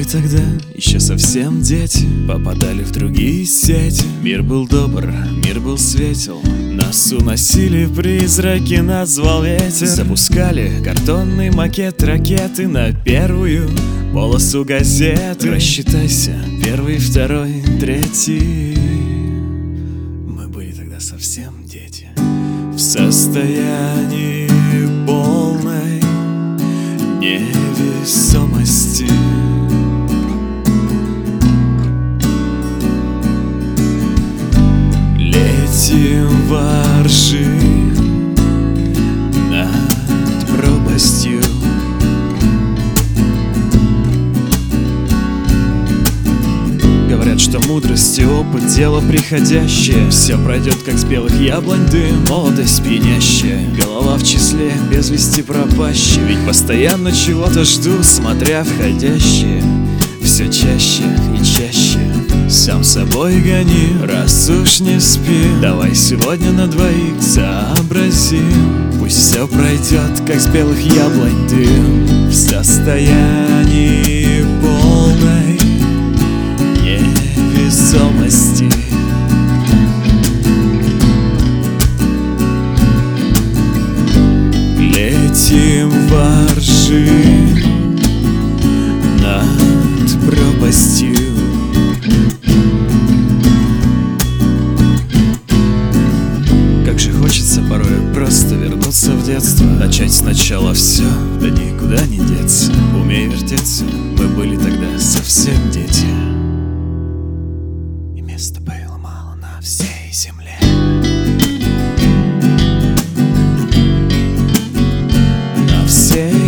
тогда еще совсем дети, попадали в другие сети. Мир был добр, мир был светел, нас уносили призраки, назвал ветер. Запускали картонный макет ракеты на первую полосу газеты. Рассчитайся, первый, второй, третий. Мы были тогда совсем дети, в состоянии полной невесомости. Летим ворши над пропастью. Говорят, что мудрость и опыт — дело приходящее. Все пройдет, как с белых яблонь дым, молодость пьянящая, голова в числе без вести пропащая. Ведь постоянно чего-то жду, смотря входящее, все чаще и чаще. Сам собой гони, раз уж не спи, давай сегодня на двоих сообразим. Пусть все пройдет, как с белых яблонь дым, в состоянии полной невесомости. Летим ворши над пропастью. Как же хочется порой просто вернуться в детство, начать сначала все, да никуда не деться. Умей вертеться, мы были тогда совсем дети, и места было мало на всей земле. На всей